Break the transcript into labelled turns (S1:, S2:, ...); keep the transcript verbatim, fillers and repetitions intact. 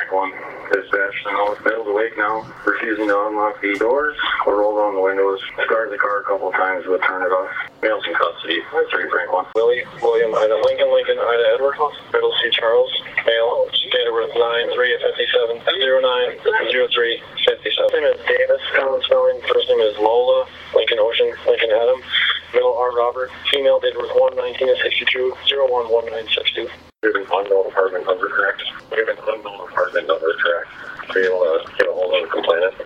S1: Frank one. Dispatch now. Bill's awake now, refusing to unlock the doors or roll down the windows. Started the car a couple times, but turned it off. Male's in custody. three Frank one. Willie, William, Ida Lincoln, Lincoln, Ida Edward. Middle C. Charles. Male. Date of birth nine three fifty-seven. zero nine zero three fifty-seven. Name is Davis. Common spelling. First name is Lola. Lincoln Ocean. Lincoln Adam. Middle R. Robert. Female. Date of birth one nineteen sixty-two. zero one one nine six two. We have an unknown apartment number, correct? We have an unknown apartment.